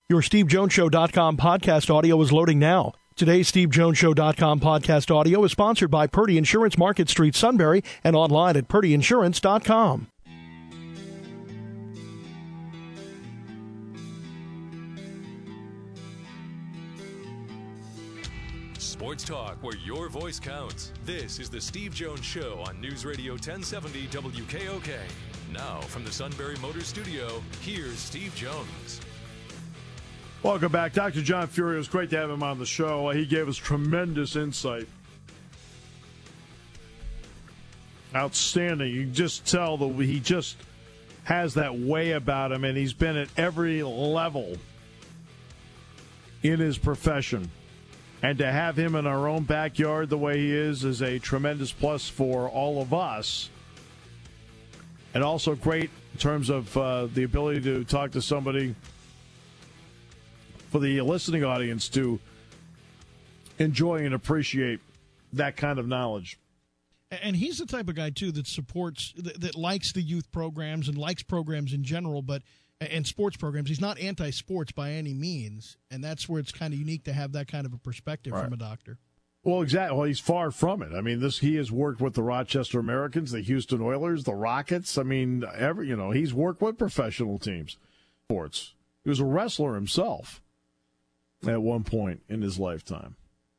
Your SteveJonesShow.com podcast audio is loading now. Today's SteveJonesShow.com podcast audio is sponsored by Purdy Insurance, Market Street, Sunbury, and online at PurdyInsurance.com. Sports talk where your voice counts. This is the Steve Jones Show on News Radio 1070 WKOK. Now, from the Sunbury Motors Studio, here's Steve Jones. Welcome back. Dr. John Fury, it was great to have him on the show. He gave us tremendous insight. Outstanding. You can just tell that he just has that way about him, and he's been at every level in his profession. And to have him in our own backyard the way he is a tremendous plus for all of us. And also great in terms of the ability to talk to somebody for the listening audience to enjoy and appreciate that kind of knowledge. And he's the type of guy, too, that supports, that likes the youth programs and likes programs in general, and sports programs. He's not anti-sports by any means, and that's where it's kind of unique to have that kind of a perspective from a doctor. Well, exactly. Well, he's far from it. I mean, he has worked with the Rochester Americans, the Houston Oilers, the Rockets. I mean, he's worked with professional teams, sports. He was a wrestler himself at one point in his lifetime.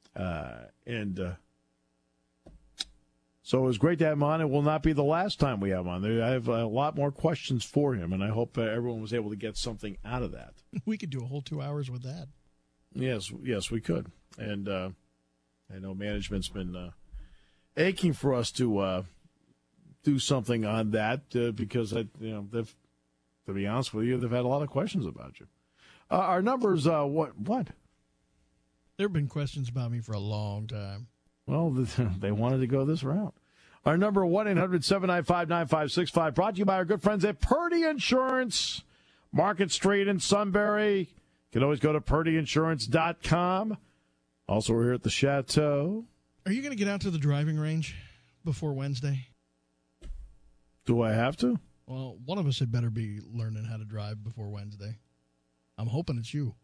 So it was great to have him on. It will not be the last time we have him on. I have a lot more questions for him, and I hope everyone was able to get something out of that. We could do a whole 2 hours with that. Yes, we could. And I know management's been aching for us to do something on that because, to be honest with you, they've had a lot of questions about you. Our numbers, what? There have been questions about me for a long time. Well, they wanted to go this route. Our number, 1-800-795-9565, brought to you by our good friends at Purdy Insurance, Market Street in Sunbury. You can always go to PurdyInsurance.com. Also, we're here at the Chateau. Are you going to get out to the driving range before Wednesday? Do I have to? Well, one of us had better be learning how to drive before Wednesday. I'm hoping it's you.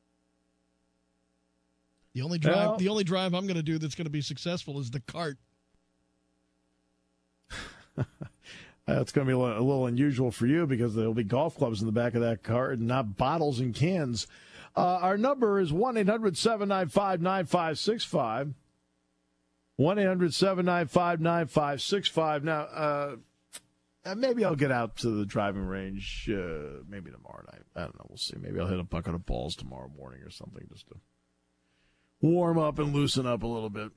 The only drive I'm going to do that's going to be successful is the cart. That's going to be a little unusual for you because there'll be golf clubs in the back of that cart and not bottles and cans. Our number is 1-800-795-9565. 1-800-795-9565. Now, maybe I'll get out to the driving range maybe tomorrow night. I don't know. We'll see. Maybe I'll hit a bucket of balls tomorrow morning or something just to warm up and loosen up a little bit.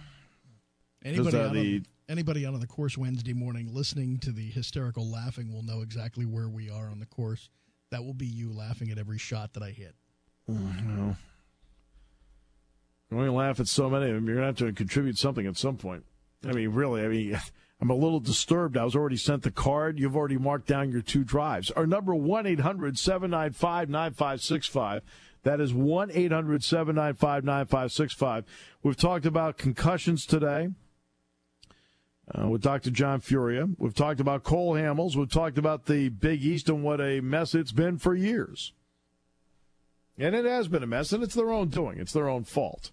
Anybody out on the course Wednesday morning listening to the hysterical laughing will know exactly where we are on the course. That will be you laughing at every shot that I hit. Well, you're going to laugh at so many of them. You're going to have to contribute something at some point. I mean, really, I'm a little disturbed. I was already sent the card. You've already marked down your 2 drives. Our number, 1-800-795-9565. That is 1-800-795-9565. We've talked about concussions today with Dr. John Furia. We've talked about Cole Hamels. We've talked about the Big East and what a mess it's been for years. And it has been a mess, and it's their own doing. It's their own fault.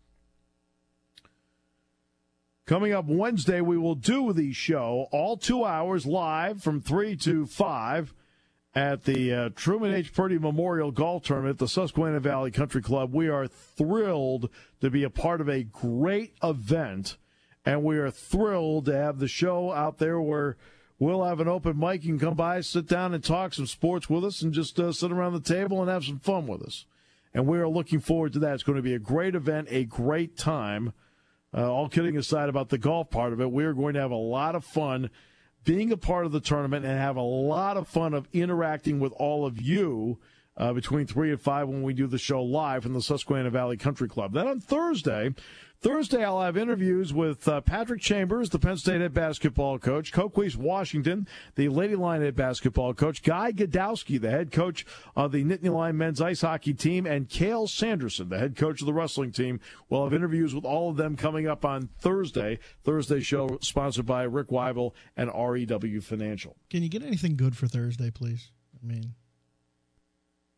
Coming up Wednesday, we will do the show all 2 hours live from 3 to 5 at the Truman H. Purdy Memorial Golf Tournament at the Susquehanna Valley Country Club. We are thrilled to be a part of a great event, and we are thrilled to have the show out there where we'll have an open mic. You can come by, sit down, and talk some sports with us and just sit around the table and have some fun with us. And we are looking forward to that. It's going to be a great event, a great time. All kidding aside about the golf part of it, we are going to have a lot of fun being a part of the tournament and have a lot of fun of interacting with all of you between 3 and 5 when we do the show live from the Susquehanna Valley Country Club. Then on Thursday I'll have interviews with Patrick Chambers, the Penn State head basketball coach, Coquise Washington, the Lady Lion head basketball coach, Guy Godowski, the head coach of the Nittany Lion men's ice hockey team, and Cale Sanderson, the head coach of the wrestling team. We'll have interviews with all of them coming up on Thursday. Thursday show sponsored by Rick Weibel and REW Financial. Can you get anything good for Thursday, please? I mean,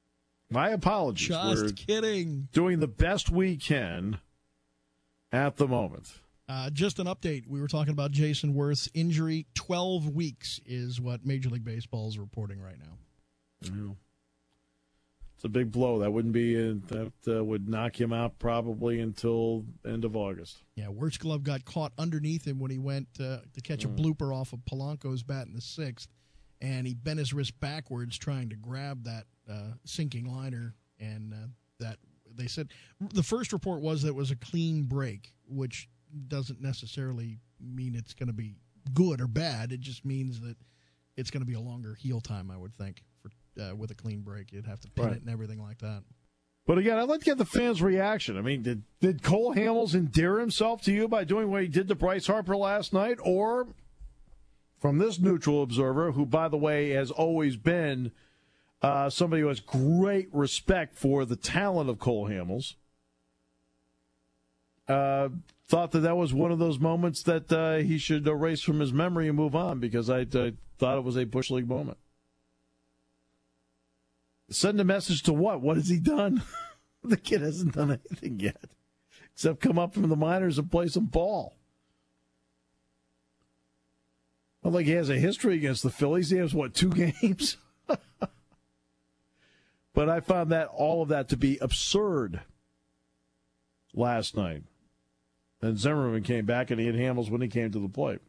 My apologies. Just kidding. Doing the best we can at the moment. Just an update. We were talking about Jason Worth's injury. 12 weeks is what Major League Baseball is reporting right now. Yeah. It's a big blow. That wouldn't be that would knock him out probably until end of August. Yeah, Wirt's glove got caught underneath him when he went to catch a blooper off of Polanco's bat in the sixth, and he bent his wrist backwards trying to grab that sinking liner, and that they said the first report was that it was a clean break, which doesn't necessarily mean it's going to be good or bad. It just means that it's going to be a longer heal time, I would think, for with a clean break. You'd have to pin it and everything like that. But again, I'd like to get the fans' reaction. I mean, did Cole Hamels endear himself to you by doing what he did to Bryce Harper last night? Or from this neutral observer, who, by the way, has always been somebody who has great respect for the talent of Cole Hamels, thought that was one of those moments that he should erase from his memory and move on, because I thought it was a Bush League moment. Send a message to what? What has he done? The kid hasn't done anything yet, except come up from the minors and play some ball. Not like he has a history against the Phillies. He has, 2 games? But I found all of that to be absurd last night. And Zimmerman came back and he hit Hamels when he came to the plate.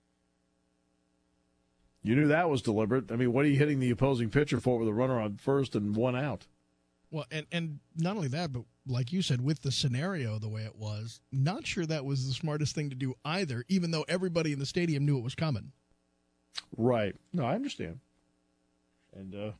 You knew that was deliberate. I mean, what are you hitting the opposing pitcher for with a runner on first and 1 out? Well, and not only that, but like you said, with the scenario the way it was, not sure that was the smartest thing to do either, even though everybody in the stadium knew it was coming. Right. No, I understand. And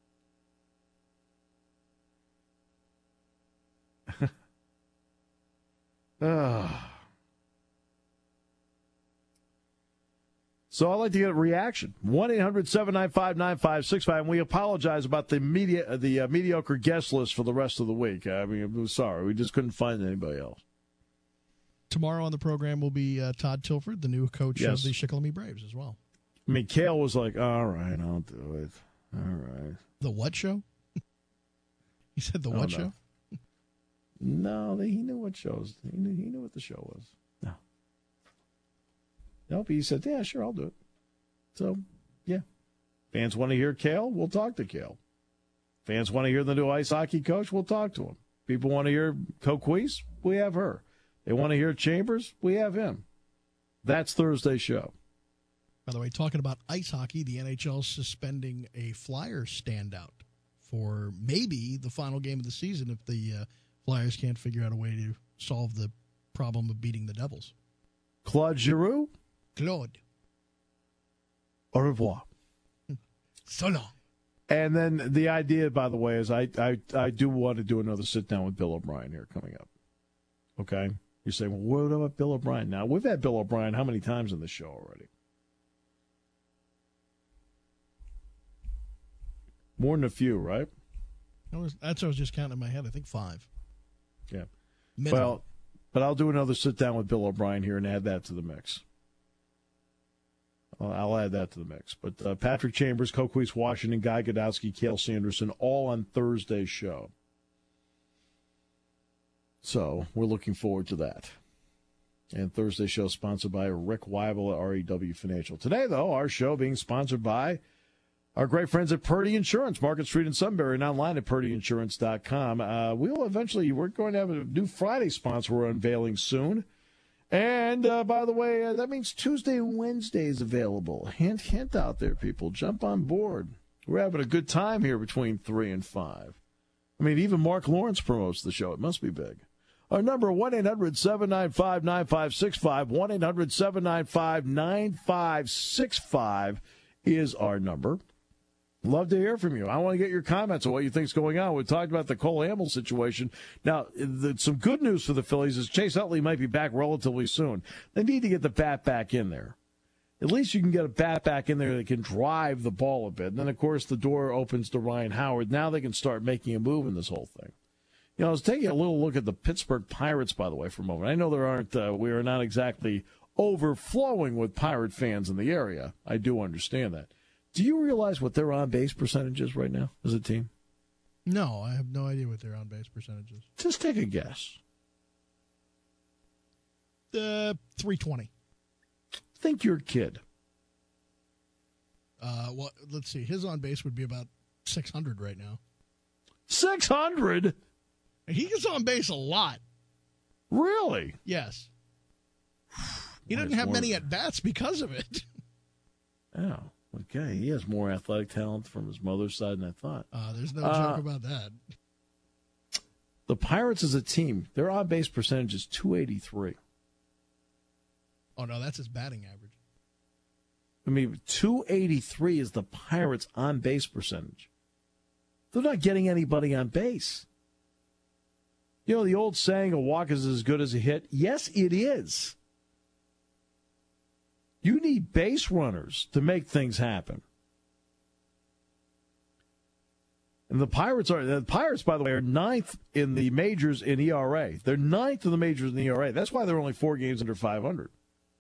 so I'd like to get a reaction. 1-800-795-9565. And we apologize about the mediocre guest list for the rest of the week. I mean, I'm sorry. We just couldn't find anybody else. Tomorrow on the program will be Todd Tilford, the new coach of the Shikellamy Braves as well. I mean, Kale was like, all right, I'll do it. All right. The what show? He said the what show? No, he knew what shows. He knew what the show was. No. Nope, he said, yeah, sure, I'll do it. So, yeah. Fans want to hear Kale? We'll talk to Kale. Fans want to hear the new ice hockey coach? We'll talk to him. People want to hear Coquise? We have her. They want to hear Chambers? We have him. That's Thursday's show. By the way, talking about ice hockey, the NHL is suspending a Flyers standout for maybe the final game of the season if the Flyers can't figure out a way to solve the problem of beating the Devils. Claude Giroux? Claude. Au revoir. So long. And then the idea, by the way, is I do want to do another sit-down with Bill O'Brien here coming up. Okay? You're saying, well, what about Bill O'Brien? Now, we've had Bill O'Brien how many times in the show already? More than a few, right? That's what I was just counting in my head. I think 5. Yeah. Minimum. Well, but I'll do another sit-down with Bill O'Brien here and add that to the mix. I'll add that to the mix. But Patrick Chambers, Coquise Washington, Guy Godowski, Cale Sanderson, all on Thursday's show. So we're looking forward to that. And Thursday's show sponsored by Rick Weibel at REW Financial. Today, though, our show being sponsored by our great friends at Purdy Insurance, Market Street in Sunbury, and online at purdyinsurance.com. We're going to have a new Friday sponsor we're unveiling soon. And, by the way, that means Tuesday and Wednesday is available. Hint out there, people. Jump on board. We're having a good time here between 3 and 5. I mean, even Mark Lawrence promotes the show. It must be big. Our number, 1-800-795-9565. 1-800-795-9565 is our number. Love to hear from you. I want to get your comments on what you think is going on. We talked about the Cole Hamels situation. Now, some good news for the Phillies is Chase Utley might be back relatively soon. They need to get the bat back in there. At least you can get a bat back in there that can drive the ball a bit. And then, of course, the door opens to Ryan Howard. Now they can start making a move in this whole thing. You know, I was taking a little look at the Pittsburgh Pirates, by the way, for a moment. I know we are not exactly overflowing with Pirate fans in the area. I do understand that. Do you realize what their on-base percentage is right now as a team? No, I have no idea what their on-base percentage is. Just take a guess. 320. Think you're a kid. Well, let's see. His on-base would be about 600 right now. 600? He gets on base a lot. Really? Yes. He doesn't have many at-bats because of it. Oh, okay. He has more athletic talent from his mother's side than I thought. There's no joke about that. The Pirates as a team, their on-base percentage is .283. Oh, no, that's his batting average. I mean, .283 is the Pirates' on-base percentage. They're not getting anybody on base. You know, the old saying, a walk is as good as a hit? Yes, it is. You need base runners to make things happen. And the Pirates, by the way, are ninth in the majors in ERA. They're ninth in the majors in ERA. That's why they're only 4 games under 500.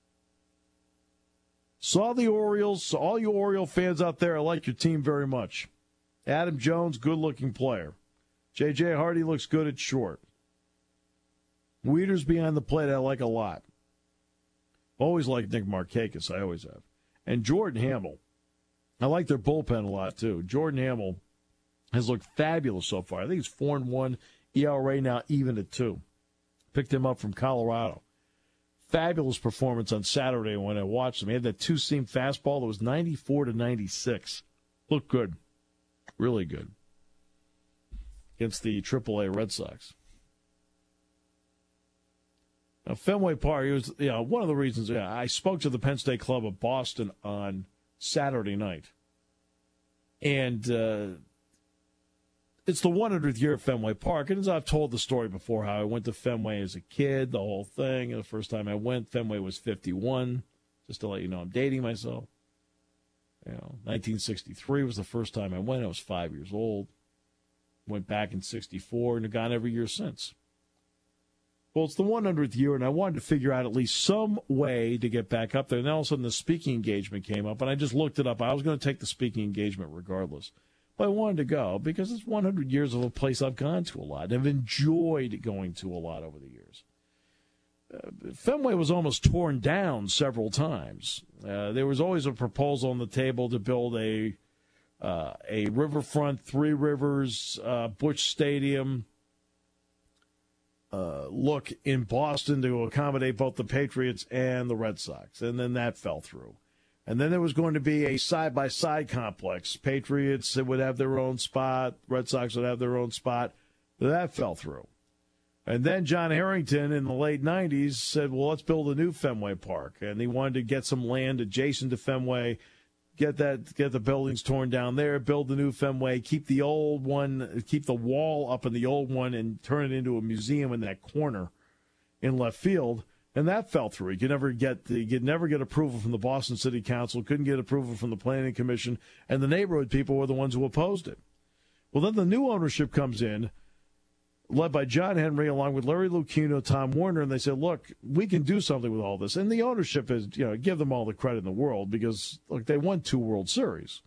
Saw the Orioles. All you Oriole fans out there, I like your team very much. Adam Jones, good-looking player. J.J. Hardy looks good at short. Weeders behind the plate, I like a lot. Always liked Nick Markakis, I always have. And Jordan Hamill. I like their bullpen a lot, too. Jordan Hamill has looked fabulous so far. I think he's 4-1, ERA now even at 2. Picked him up from Colorado. Fabulous performance on Saturday when I watched him. He had that two-seam fastball that was 94-96. Looked good. Really good. Against the AAA Red Sox. Now, Fenway Park, it was one of the reasons I spoke to the Penn State Club of Boston on Saturday night. And it's the 100th year of Fenway Park. And as I've told the story before, how I went to Fenway as a kid, the whole thing. And the first time I went, Fenway was 51. Just to let you know, I'm dating myself. 1963 was the first time I went. I was 5 years old. Went back in 64 and have gone every year since. Well, it's the 100th year, and I wanted to figure out at least some way to get back up there. And then all of a sudden the speaking engagement came up, and I just looked it up. I was going to take the speaking engagement regardless. But I wanted to go because it's 100 years of a place I've gone to a lot. I've enjoyed going to a lot over the years. Fenway was almost torn down several times. There was always a proposal on the table to build a riverfront, Three Rivers, Busch Stadium look in Boston to accommodate both the Patriots and the Red Sox. And then that fell through. And then there was going to be a side-by-side complex. Patriots would have their own spot. Red Sox would have their own spot. That fell through. And then John Harrington in the late 90s said, well, let's build a new Fenway Park. And he wanted to get some land adjacent to Fenway, get the buildings torn down there, build the new Fenway, keep the old one, keep the wall up in the old one, and turn it into a museum in that corner in left field. And that fell through. You could never get approval from the Boston City Council, couldn't get approval from the Planning Commission, and the neighborhood people were the ones who opposed it. Well, then the new ownership comes in, led by John Henry, along with Larry Lucchino, Tom Warner, and they said, look, we can do something with all this. And the ownership is, give them all the credit in the world because, look, they won 2 World Series.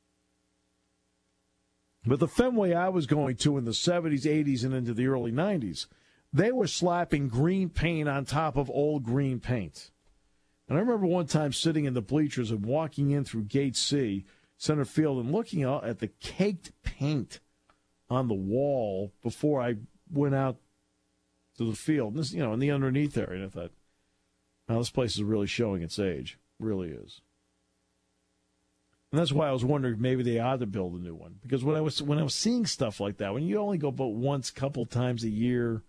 But the Fenway I was going to in the 70s, 80s, and into the early 90s, they were slapping green paint on top of old green paint. And I remember one time sitting in the bleachers and walking in through Gate C, center field, and looking out at the caked paint on the wall before I went out to the field. And this, in the underneath area, and I thought, wow, this place is really showing its age. It really is. And that's why I was wondering if maybe they ought to build a new one. Because when I was seeing stuff like that, when you only go but once, couple times a year,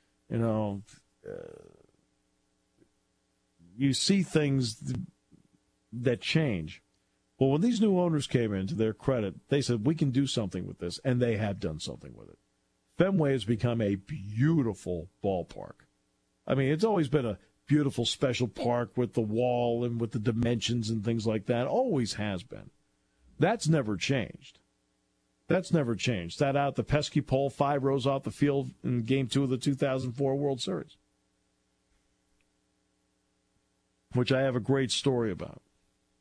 you see things that change. Well, when these new owners came in, to their credit, they said, we can do something with this, and they have done something with it. Fenway has become a beautiful ballpark. I mean, it's always been a beautiful special park with the wall and with the dimensions and things like that. Always has been. That's never changed. Sat out the pesky pole 5 rows off the field in Game 2 of the 2004 World Series, which I have a great story about.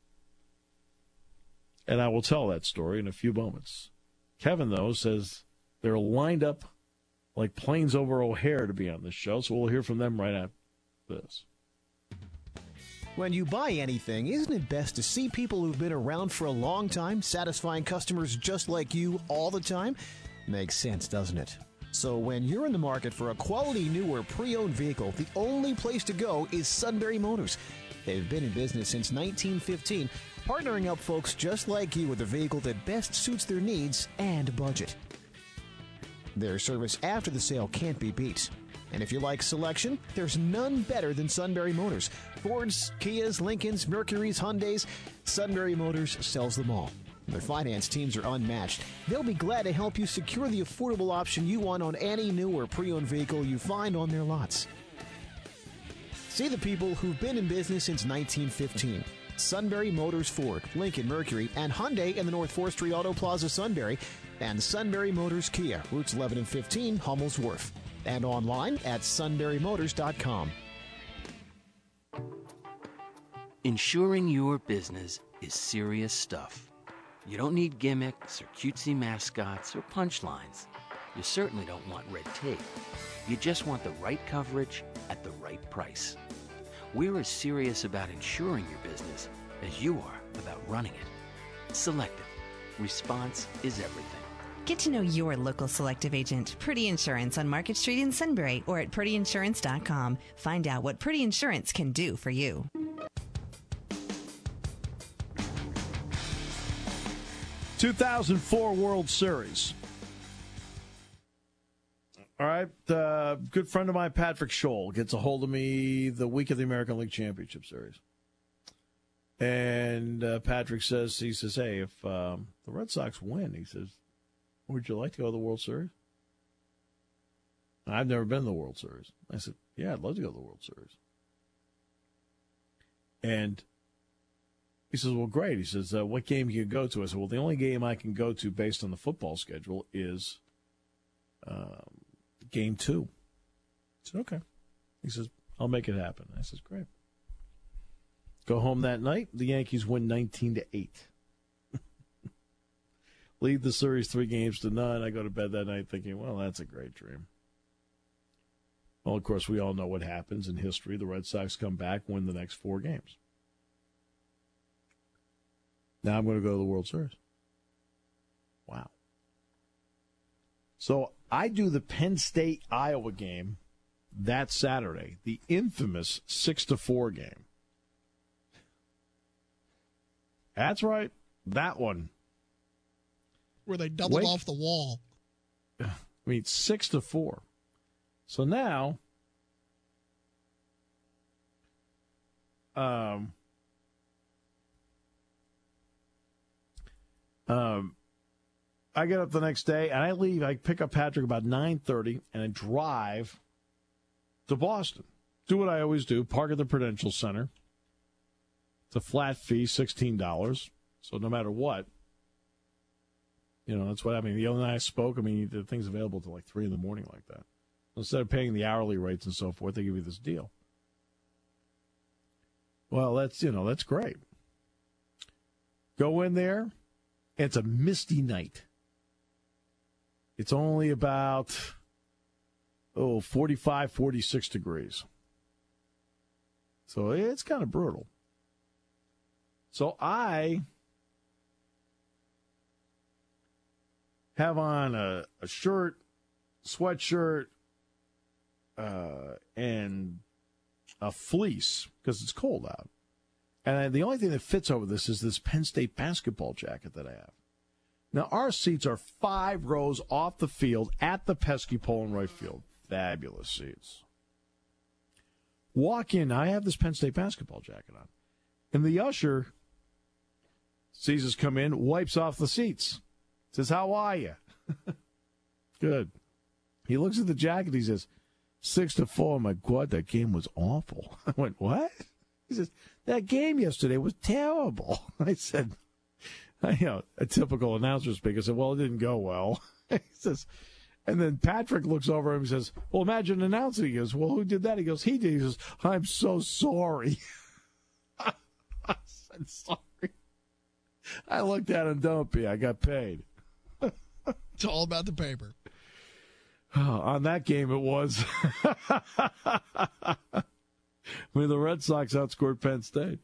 And I will tell that story in a few moments. Kevin, though, says They're lined up like planes over O'Hare to be on this show, so we'll hear from them right after this. When you buy anything, isn't it best to see people who've been around for a long time, satisfying customers just like you all the time? Makes sense, doesn't it? So when you're in the market for a quality new or pre-owned vehicle, the only place to go is Sunbury Motors. They've been in business since 1915, partnering up folks just like you with a vehicle that best suits their needs and budget. Their service after the sale can't be beat. And if you like selection, there's none better than Sunbury Motors. Fords, Kias, Lincolns, Mercurys, Hyundais, Sunbury Motors sells them all. Their finance teams are unmatched. They'll be glad to help you secure the affordable option you want on any new or pre-owned vehicle you find on their lots. See the people who've been in business since 1915. Sunbury Motors Ford, Lincoln Mercury, and Hyundai in the North 4th Street Auto Plaza, Sunbury, and Sunbury Motors Kia, routes 11 and 15, Hummel's Wharf, and online at sunburymotors.com. Insuring your business is serious stuff. You don't need gimmicks or cutesy mascots or punchlines. You certainly don't want red tape. You just want the right coverage at the right price. We're as serious about insuring your business as you are about running it. Selective. Response is everything. Get to know your local Selective agent, Purdy Insurance, on Market Street in Sunbury or at PurdyInsurance.com. Find out what Purdy Insurance can do for you. ...2004 World Series. All right, good friend of mine, Patrick Scholl, gets a hold of me the week of the American League Championship Series. And Patrick says, hey, if the Red Sox win, he says, would you like to go to the World Series? I've never been to the World Series. I said, yeah, I'd love to go to the World Series. And he says, well, great. He says, what game can you go to? I said, well, the only game I can go to based on the football schedule is Game 2. I said, okay. He says, I'll make it happen. I says, great. Go home that night. The Yankees win 19-8. Lead the series 3-0. I go to bed that night thinking, well, that's a great dream. Well, of course, we all know what happens in history. The Red Sox come back, win the next 4 games. Now I'm going to go to the World Series. Wow. So I do the Penn State-Iowa game that Saturday, the infamous 6-4 game. That's right, that one. Where they doubled off the wall. I mean, 6-4. So now, I get up the next day, and I leave. I pick up Patrick about 9:30, and I drive to Boston. Do what I always do, park at the Prudential Center. It's a flat fee, $16. So no matter what, that's what I mean. The other night I spoke, the thing's available till like 3 in the morning like that. Instead of paying the hourly rates and so forth, they give you this deal. Well, that's great. Go in there, and it's a misty night. It's only about, 45, 46 degrees. So it's kind of brutal. So I have on a shirt, sweatshirt, and a fleece because it's cold out. And the only thing that fits over this is this Penn State basketball jacket that I have. Now, our seats are 5 rows off the field at the pesky pole in right field. Fabulous seats. Walk in. I have this Penn State basketball jacket on. And the usher sees us come in, wipes off the seats. Says, how are you? Good. He looks at the jacket. He says, 6-4. My God, that game was awful. I went, what? He says, that game yesterday was terrible. I said, a typical announcer speaker said, well, it didn't go well. He says, and then Patrick looks over him and says, well, imagine announcing. He goes, well, who did that? He goes, he did. He says, I'm so sorry. I said, sorry. I looked at him, don't be. I got paid. It's all about the paper. On that game, it was. I mean, the Red Sox outscored Penn State.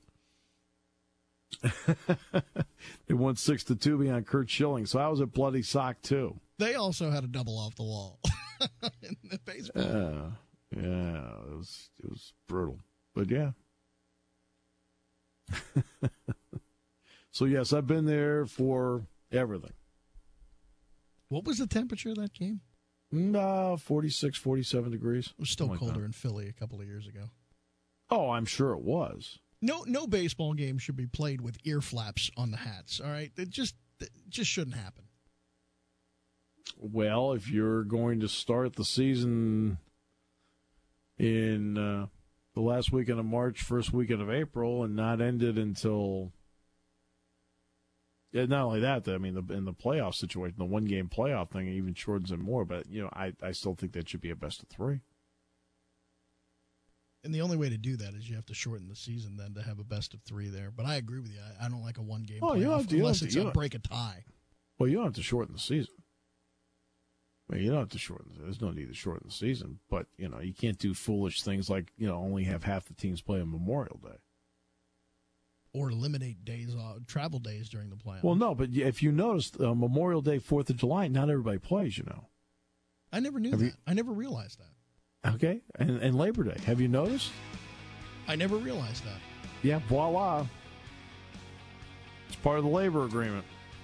They won 6-2 behind Curt Schilling, so I was a bloody sock too. They also had a double off the wall in the baseball. Yeah, it was brutal, but yeah. So yes, I've been there for everything. What was the temperature of that game? 46, 47 degrees. It was still colder in Philly a couple of years ago. Oh, I'm sure it was. No baseball game should be played with ear flaps on the hats, all right? It just shouldn't happen. Well, if you're going to start the season in the last weekend of March, first weekend of April, and not end it until... Yeah, not only that, I mean, in the playoff situation, the one-game playoff thing even shortens it more, but, I still think that should be a best of three. And the only way to do that is you have to shorten the season then to have a best of three there. But I agree with you. I don't like a one-game playoff unless it's a break a tie. Well, you don't have to shorten the season. I mean, you don't have to shorten it. There's no need to shorten the season. But, you can't do foolish things like, only have half the teams play on Memorial Day. Or eliminate days off, travel days during the playoffs. Well, no, but if you notice, Memorial Day, 4th of July, not everybody plays, I never knew that. I never realized that. Okay, and Labor Day. Have you noticed? I never realized that. Yeah, voila. It's part of the labor agreement.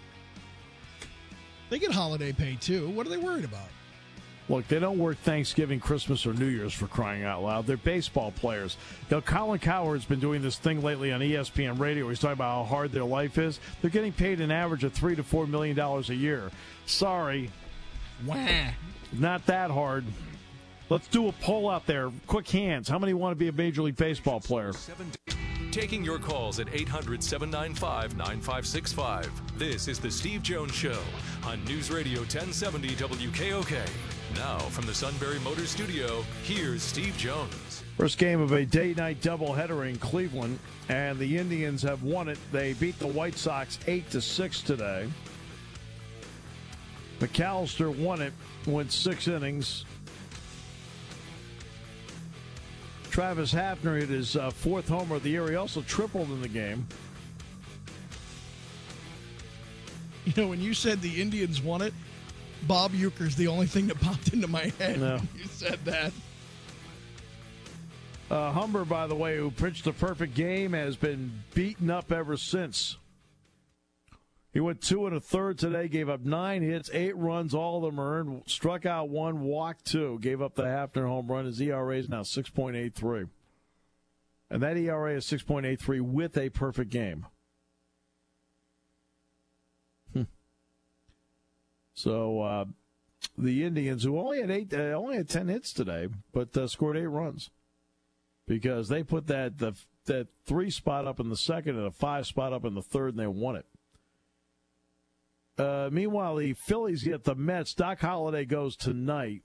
They get holiday pay, too. What are they worried about? Look, they don't work Thanksgiving, Christmas, or New Year's for crying out loud. They're baseball players. Colin Cowherd's been doing this thing lately on ESPN Radio. He's talking about how hard their life is. They're getting paid an average of $3 to $4 million a year. Sorry. Wah. Not that hard. Let's do a poll out there. Quick hands. How many want to be a Major League Baseball player? Taking your calls at 800-795-9565. This is the Steve Jones Show on News Radio 1070 WKOK. Now, from the Sunbury Motors Studio, here's Steve Jones. First game of a day-night doubleheader in Cleveland, and the Indians have won it. They beat the White Sox 8-6 today. McAllister won it, went 6 innings. Travis Hafner hit his fourth homer of the year. He also tripled in the game. When you said the Indians won it, Bob Uecker's the only thing that popped into my head when you said that. Humber, by the way, who pitched a perfect game, has been beaten up ever since. He went 2 1/3 today, gave up 9 hits, 8 runs, all of them earned, struck out 1, walked 2, gave up the Hafner home run. His ERA is now 6.83. And that ERA is 6.83 with a perfect game. So the Indians, who only had 10 hits today, but scored 8 runs because they put that 3 spot up in the second and a 5 spot up in the third, and they won it. Meanwhile, the Phillies get the Mets. Doc Holliday goes tonight.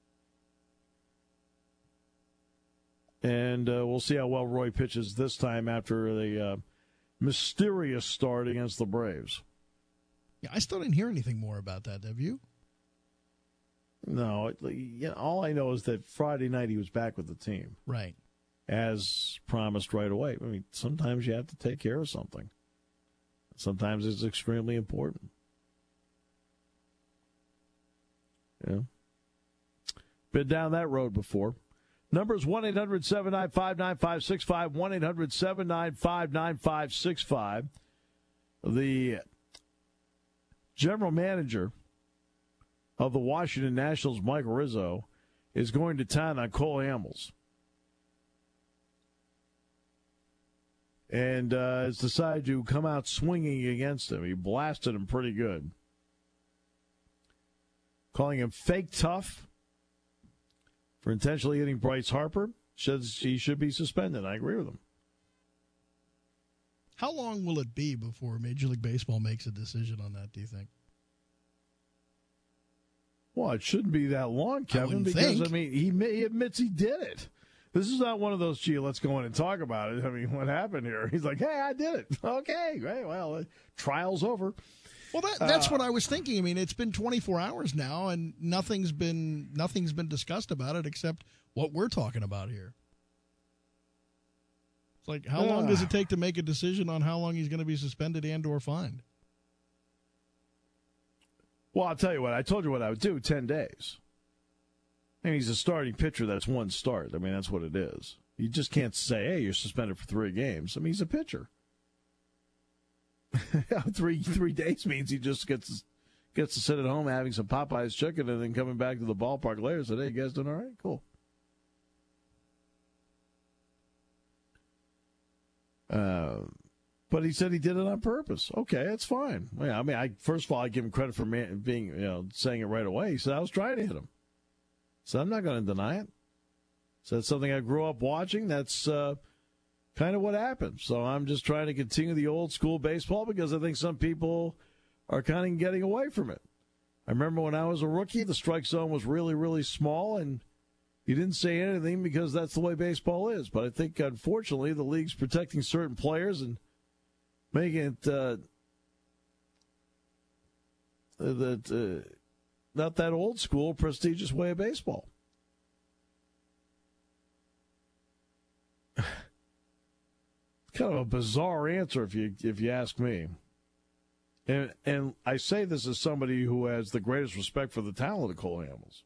And we'll see how well Roy pitches this time after the mysterious start against the Braves. Yeah, I still didn't hear anything more about that. Have you? No. All I know is that Friday night he was back with the team. Right. As promised right away. I mean, sometimes you have to take care of something. Sometimes it's extremely important. Yeah. Been down that road before. Numbers 1-800-795-9565, 1-800-795-9565. The general manager of the Washington Nationals, Mike Rizzo, is going to town on Cole Hamels. And has decided to come out swinging against him. He blasted him pretty good. Calling him fake tough for intentionally hitting Bryce Harper. Says he should be suspended. I agree with him. How long will it be before Major League Baseball makes a decision on that, do you think? Well, it shouldn't be that long, Kevin, because, I mean, he admits he did it. This is not one of those, gee, let's go in and talk about it. I mean, what happened here? He's like, hey, I did it. Okay, great. Well, trial's over. Well, that's what I was thinking. I mean, it's been 24 hours now, and nothing's been discussed about it except what we're talking about here. It's like, how long does it take to make a decision on how long he's going to be suspended and or fined? Well, I'll tell you what. I told you what I would do, 10 days. And he's a starting pitcher. That's one start. I mean, that's what it is. You just can't say, hey, you're suspended for 3 games. I mean, he's a pitcher. 3 days means he just gets to sit at home having some Popeye's chicken and then coming back to the ballpark later and say, hey, you guys doing all right? Cool. But he said he did it on purpose. Okay, that's fine. Yeah, I mean, first of all, I give him credit for saying it right away. He said, I was trying to hit him. So I'm not going to deny it. So that's something I grew up watching. That's kind of what happened. So I'm just trying to continue the old school baseball because I think some people are kind of getting away from it. I remember when I was a rookie, the strike zone was really, really small, and you didn't say anything because that's the way baseball is. But I think, unfortunately, the league's protecting certain players and making it not that old school, prestigious way of baseball. Kind of a bizarre answer if you ask me. And I say this as somebody who has the greatest respect for the talent of Cole Hamels.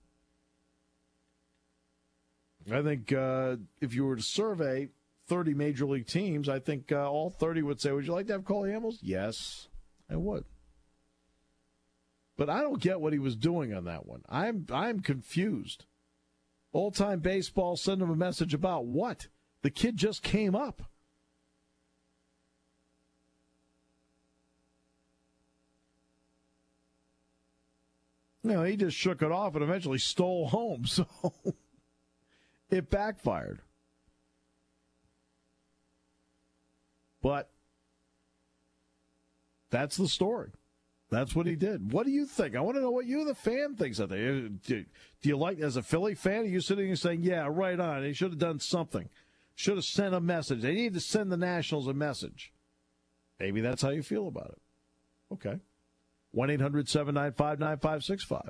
I think if you were to survey 30 major league teams, I think all 30 would say, would you like to have Cole Hamels? Yes, I would. But I don't get what he was doing on that one. I'm confused. Old-time baseball, send him a message about what? The kid just came up. He just shook it off and eventually stole home, so it backfired. But that's the story. That's what he did. What do you think? I want to know what you, the fan, thinks of it. Do you like, as a Philly fan, are you sitting and saying, yeah, right on, they should have done something. Should have sent a message. They need to send the Nationals a message. Maybe that's how you feel about it. Okay. 1-800-795-9565.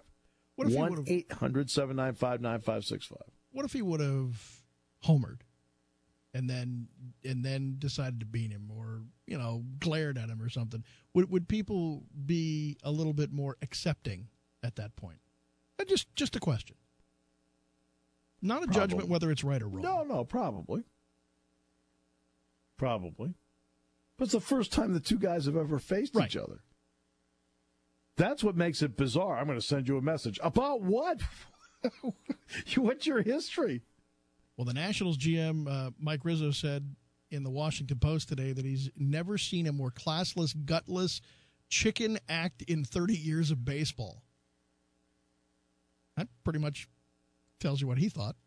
1-800-795-9565. What if he would have homered and then decided to beat him or, glared at him or something? Would people be a little bit more accepting at that point? Just a question. Not a judgment whether it's right or wrong. No, probably. Probably. But it's the first time the two guys have ever faced each other. That's what makes it bizarre. I'm going to send you a message. About what? What's your history? Well, the Nationals GM, Mike Rizzo, said in the Washington Post today that he's never seen a more classless, gutless chicken act in 30 years of baseball. That pretty much tells you what he thought.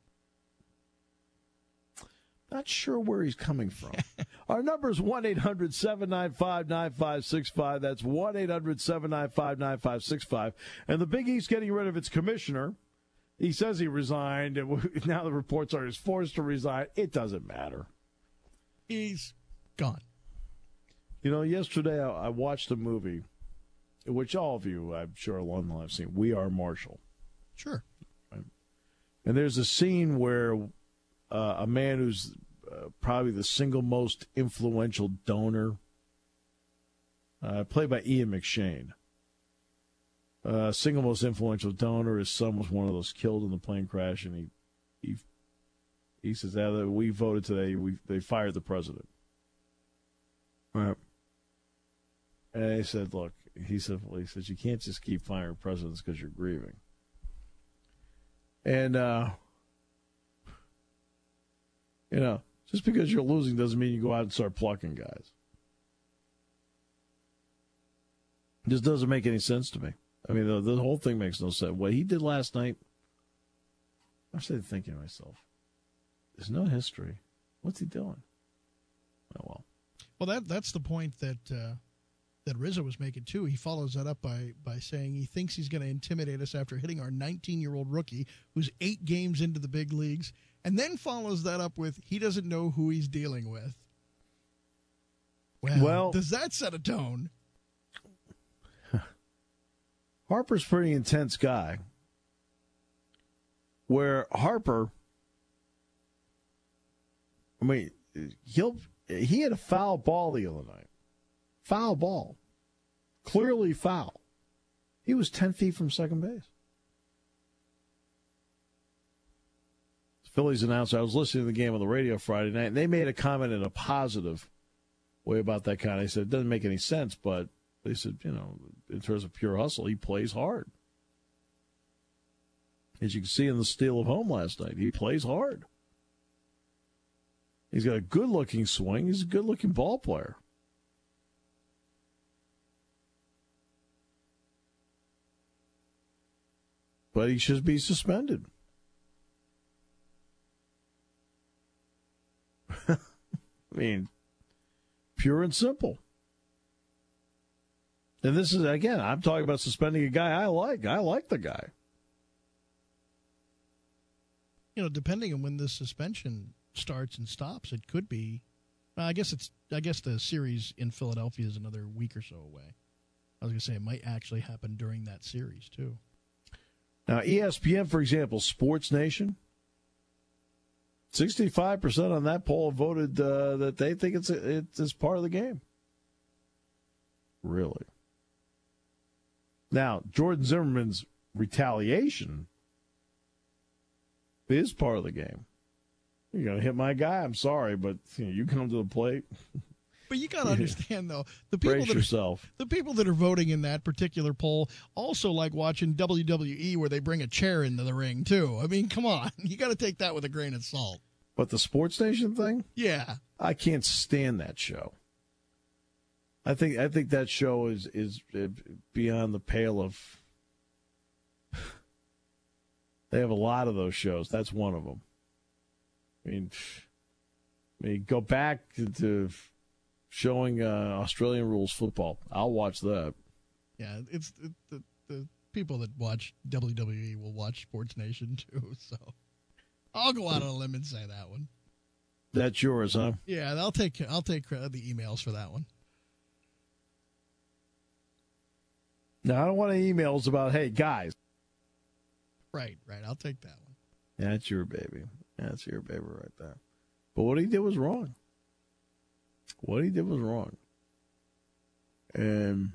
Not sure where he's coming from. Our number is 1-800-795-9565. That's 1-800-795-9565. And the Big East getting rid of its commissioner. He says he resigned, and now the reports are he's forced to resign. It doesn't matter. He's gone. Yesterday I watched a movie, which all of you, I'm sure, along the line have seen, We Are Marshall. Sure. Right? And there's a scene where a man who's probably the single most influential donor, played by Ian McShane, single most influential donor, his son was one of those killed in the plane crash, and he says, we voted today, they fired the president. Right. And he said, look, he said, you can't just keep firing presidents because you're grieving. And, just because you're losing doesn't mean you go out and start plucking guys. It just doesn't make any sense to me. I mean, the whole thing makes no sense. What he did last night, I started thinking to myself, there's no history. What's he doing? Oh, well. Well, that's the point that Rizzo was making, too. He follows that up by saying he thinks he's going to intimidate us after hitting our 19-year-old rookie who's 8 games into the big leagues, and then follows that up with he doesn't know who he's dealing with. Well, does that set a tone? Harper's a pretty intense guy. Where Harper, I mean, he had a foul ball the other night. Foul ball. Clearly foul. He was 10 feet from second base. Phillies announcer, I was listening to the game on the radio Friday night, and they made a comment in a positive way about that kind. They said, it doesn't make any sense, but they said, in terms of pure hustle, he plays hard. As you can see in the steal of home last night, he plays hard. He's got a good-looking swing. He's a good-looking ball player. But he should be suspended. I mean, pure and simple. And this is, again, I'm talking about suspending a guy I like. I like the guy. Depending on when this suspension starts and stops, it could be. I guess the series in Philadelphia is another week or so away. I was going to say it might actually happen during that series too. Now, ESPN, for example, Sports Nation, 65% on that poll voted that they think it's part of the game. Really? Now, Jordan Zimmerman's retaliation is part of the game. You're going to hit my guy? I'm sorry, but you come to the plate. But you got to understand, though, the people that are voting in that particular poll also like watching WWE where they bring a chair into the ring, too. I mean, come on. You got to take that with a grain of salt. But the Sports Nation thing? Yeah. I can't stand that show. I think that show is beyond the pale of... They have a lot of those shows. That's one of them. I mean, go back to showing Australian rules football. I'll watch that. Yeah, it's the people that watch WWE will watch Sports Nation too. So I'll go out on a limb and say that one. That's yours, huh? Yeah, I'll take the emails for that one. Now I don't want any emails about, hey guys. Right. I'll take that one. That's your baby. That's your baby right there. But what he did was wrong. And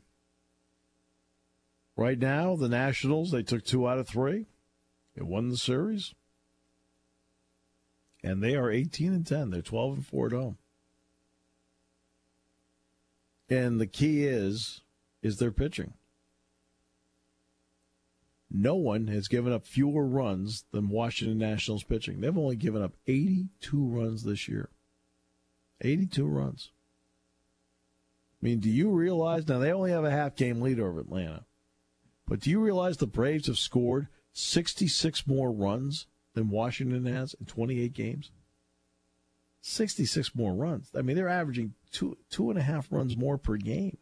right now, the Nationals, they took 2 out of 3. They won the series. And they are 18-10. They're 12-4 at home. And the key is their pitching. No one has given up fewer runs than Washington Nationals pitching. They've only given up 82 runs this year. 82 runs. I mean, do you realize, now they only have a half-game lead over Atlanta, but do you realize the Braves have scored 66 more runs than Washington has in 28 games? 66 more runs. I mean, they're averaging 2.5 runs more per game.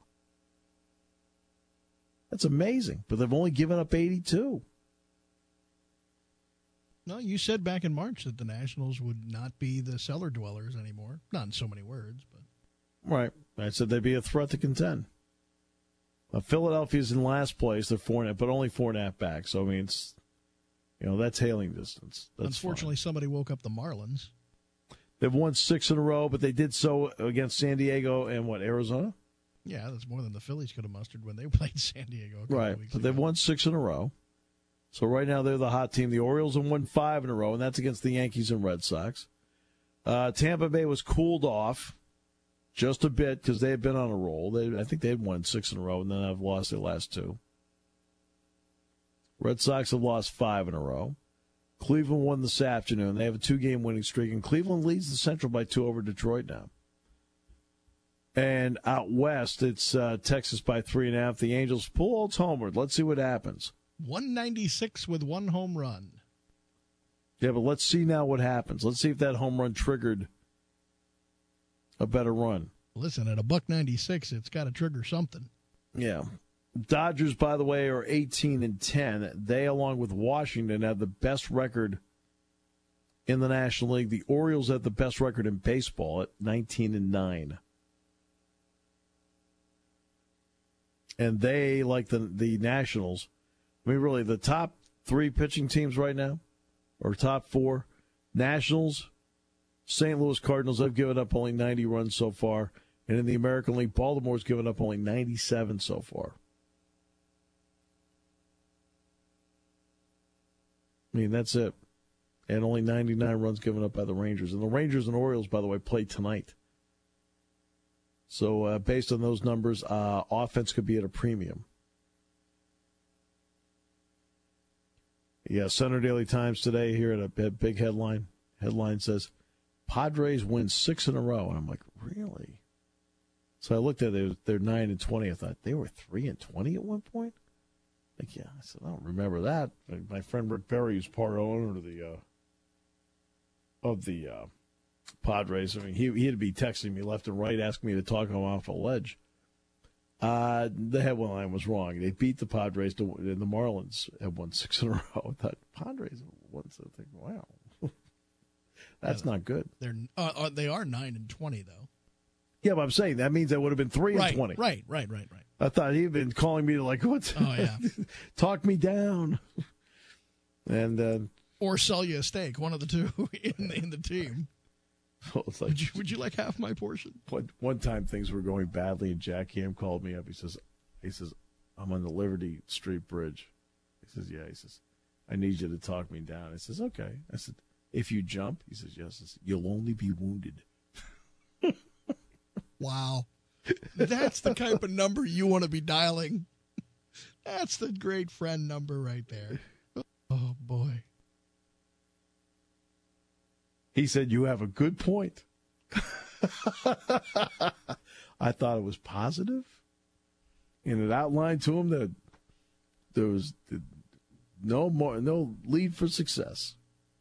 That's amazing, but they've only given up 82. No, you said back in March that the Nationals would not be the cellar dwellers anymore. Not in so many words, but right. I said they'd be a threat to contend. Philadelphia's in last place. They're 4.5, but only 4.5 back. So I mean, it's that's hailing distance. That's unfortunately, fine. Somebody woke up the Marlins. They've won 6 in a row, but they did so against San Diego and Arizona. Yeah, that's more than the Phillies could have mustered when they played San Diego. Right, but they've won 6 in a row. So right now they're the hot team. The Orioles have won 5 in a row, and that's against the Yankees and Red Sox. Tampa Bay was cooled off just a bit because they had been on a roll. I think they had won 6 in a row, and then have lost their last 2. Red Sox have lost 5 in a row. Cleveland won this afternoon. They have a 2-game winning streak, and Cleveland leads the Central by 2 over Detroit now. And out west, it's Texas by 3.5. The Angels pull Olds homeward. Let's see what happens. 196 with 1 home run. Yeah, but let's see now what happens. Let's see if that home run triggered a better run. Listen, at $196, it's got to trigger something. Yeah. Dodgers, by the way, are 18-10. They, along with Washington, have the best record in the National League. The Orioles have the best record in baseball at 19-9. And they, like the Nationals, I mean, really, the top 3 pitching teams right now, or top 4, Nationals, St. Louis Cardinals have given up only 90 runs so far. And in the American League, Baltimore's given up only 97 so far. I mean, that's it. And only 99 runs given up by the Rangers. And the Rangers and Orioles, by the way, play tonight. So based on those numbers, offense could be at a premium. Yeah, Center Daily Times today here at a big headline. Headline says, Padres win 6 in a row. And I'm like, really? So I looked at it, they're 9-20. I thought they were 3-20 at one point. Like, yeah, I said, I don't remember that. My friend Rick Berry, who's part owner of the Padres, I mean, he'd be texting me left and right, asking me to talk him off a ledge. The headline was wrong. They beat the Padres, and the Marlins have won 6 in a row. I thought, Padres have won something. Wow. That's not good. They are 9-20, though. Yeah, but I'm saying that means they would have been 3-20. Right. I thought he'd been calling me to what? Oh yeah, talk me down, and or sell you a steak. One of the two in the team. Well, it's like, would you like half my portion? One time things were going badly, and Jack Ham called me up. He says, I'm on the Liberty Street Bridge. He says, yeah. He says, I need you to talk me down. I says, okay. I said, if you jump, he says, yes. I said, you'll only be wounded. Wow. That's the type of number you want to be dialing. That's the great friend number right there. Oh, boy. He said, you have a good point. I thought it was positive, and it outlined to him that there was no lead for success.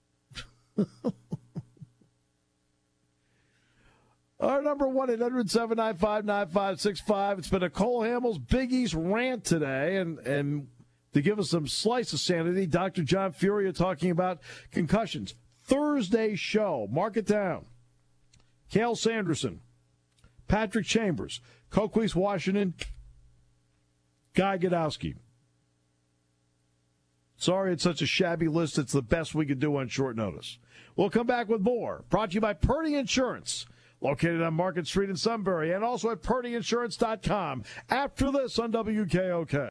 Our number 1-800-795-9565. It's been a Cole Hamels Big East rant today, and to give us some slice of sanity, Dr. John Furia talking about concussions. Thursday show, mark it down. Cale Sanderson, Patrick Chambers, Coquise Washington, Guy Godowski. Sorry it's such a shabby list. It's the best we could do on short notice. We'll come back with more. Brought to you by Purdy Insurance, located on Market Street in Sunbury, and also at PurdyInsurance.com. After this on WKOK.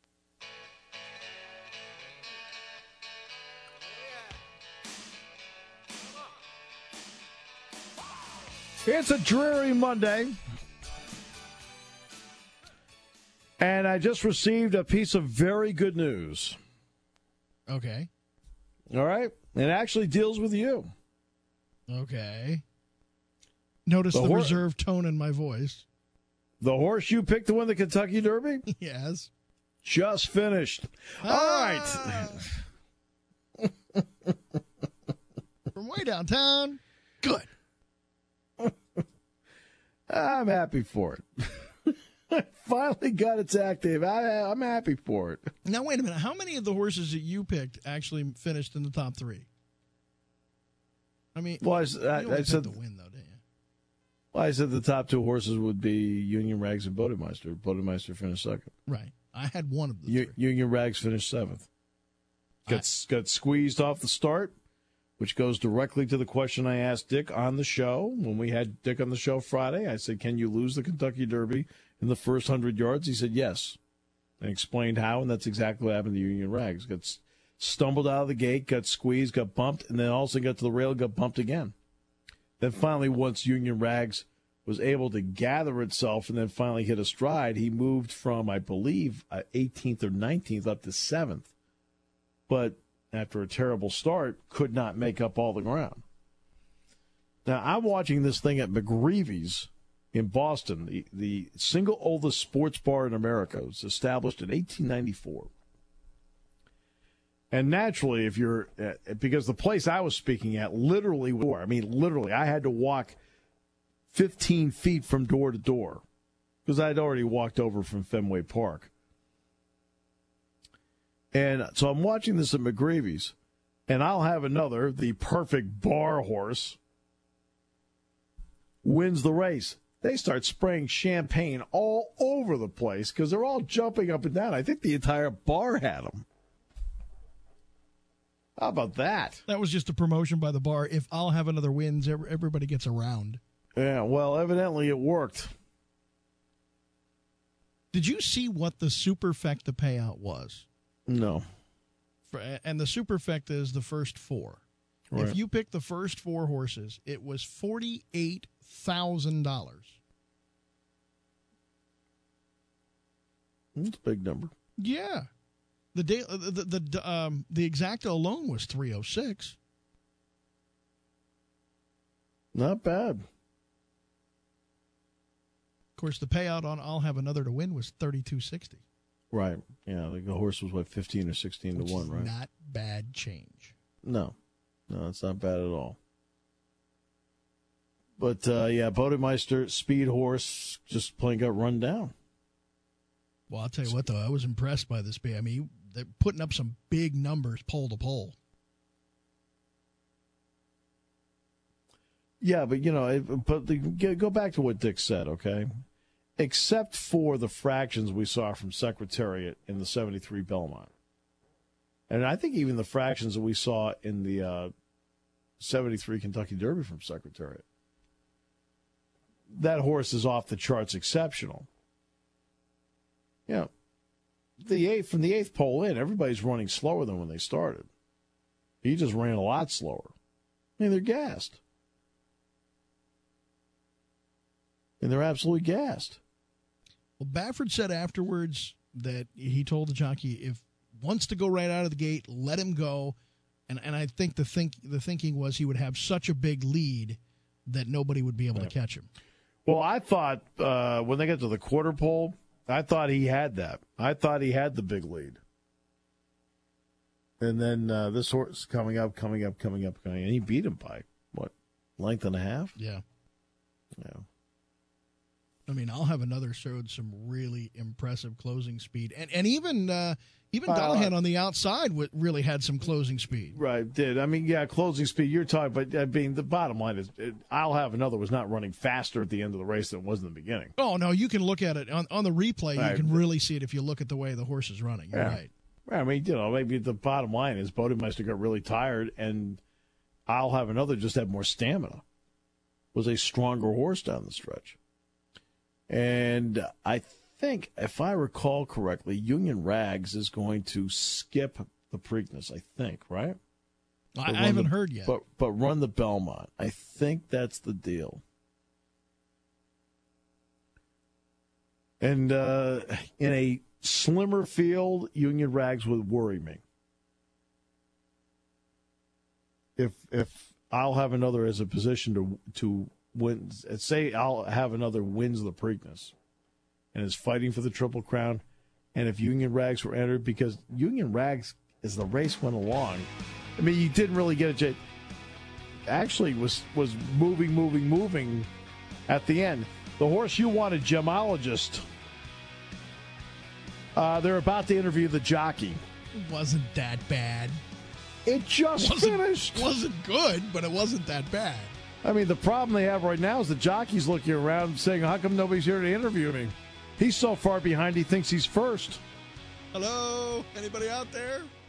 It's a dreary Monday, and I just received a piece of very good news. Okay. All right? It actually deals with you. Okay. Notice the reserved tone in my voice. The horse you picked to win the Kentucky Derby? Yes. Just finished. All right. From way downtown. Good. I'm happy for it. I finally got its active. I'm happy for it. Now, wait a minute. How many of the horses that you picked actually finished in the top 3? I mean, well, I said the win, though, didn't you? Well, I said the top 2 horses would be Union Rags and Bodemeister. Bodemeister finished second. Right. I had one of the 3. Union Rags finished 7th. Got squeezed off the start, which goes directly to the question I asked Dick on the show. When we had Dick on the show Friday, I said, can you lose the Kentucky Derby in the first 100 yards? He said, yes. And explained how, and that's exactly what happened to Union Rags. Got stumbled out of the gate, got squeezed, got bumped, and then also got to the rail, got bumped again. Then finally, once Union Rags was able to gather itself and then finally hit a stride, he moved from, I believe, 18th or 19th up to 7th. But after a terrible start, could not make up all the ground. Now, I'm watching this thing at McGreevy's in Boston, the single oldest sports bar in America. It was established in 1894. And naturally, because the place I was speaking at literally, I had to walk 15 feet from door to door because I'd already walked over from Fenway Park. And so I'm watching this at McGreevy's, and I'll have the perfect bar horse wins the race. They start spraying champagne all over the place because they're all jumping up and down. I think the entire bar had them. How about that? That was just a promotion by the bar. If I'll have another wins, everybody gets a round. Yeah, well, evidently it worked. Did you see what the Superfecta payout was? No. And the Superfecta is the first four. Right. If you pick the first four horses, it was $48,000. That's a big number. Yeah. The exacta alone was 306. Not bad. Of course, the payout on I'll Have Another to Win was $32.60. Right. Yeah, the horse was, 15 or 16 Which to 1, is right? Not bad change. No, it's not bad at all. But, yeah, Bodemeister, speed horse, just plain got run down. Well, I'll tell you what, though, I was impressed by this. I mean, they're putting up some big numbers pole to pole. Yeah, but, go back to what Dick said, okay? Except for the fractions we saw from Secretariat in the 73 Belmont. And I think even the fractions that we saw in the 73 Kentucky Derby from Secretariat. That horse is off the charts exceptional. Yeah. From the eighth pole in, everybody's running slower than when they started. He just ran a lot slower. I mean, they're gassed. And they're absolutely gassed. Well, Baffert said afterwards that he told the jockey, if wants to go right out of the gate, let him go. And I think the thinking was he would have such a big lead that nobody would be able to catch him. Well, I thought when they got to the quarter pole, I thought he had that. I thought he had the big lead. And then this horse coming up, and he beat him by, length and a half? Yeah. Yeah. I mean, I'll Have Another showed some really impressive closing speed. And even Dullahan on the outside really had some closing speed. Right, did. I mean, yeah, closing speed, you're talking, but the bottom line is I'll Have Another was not running faster at the end of the race than it was in the beginning. Oh, no, you can look at it. On the replay, you can really see it if you look at the way the horse is running. You're right. I mean, maybe the bottom line is Bodemeister got really tired, and I'll Have Another just had more stamina. Was a stronger horse down the stretch. And I think, if I recall correctly, Union Rags is going to skip the Preakness, I think, right? I haven't heard yet. But run the Belmont. I think that's the deal. And in a slimmer field, Union Rags would worry me. If I'll Have Another as a position to win, say I'll Have Another wins the Preakness and is fighting for the Triple Crown, and if Union Rags were entered, because Union Rags, as the race went along, I mean, you didn't really get a actually was moving at the end. The horse you wanted, Gemologist, they're about to interview the jockey. It wasn't that bad. It just finished. It wasn't good, but it wasn't that bad. I mean, the problem they have right now is the jockey's looking around saying, how come nobody's here to interview me? He's so far behind he thinks he's first. Hello? Anybody out there?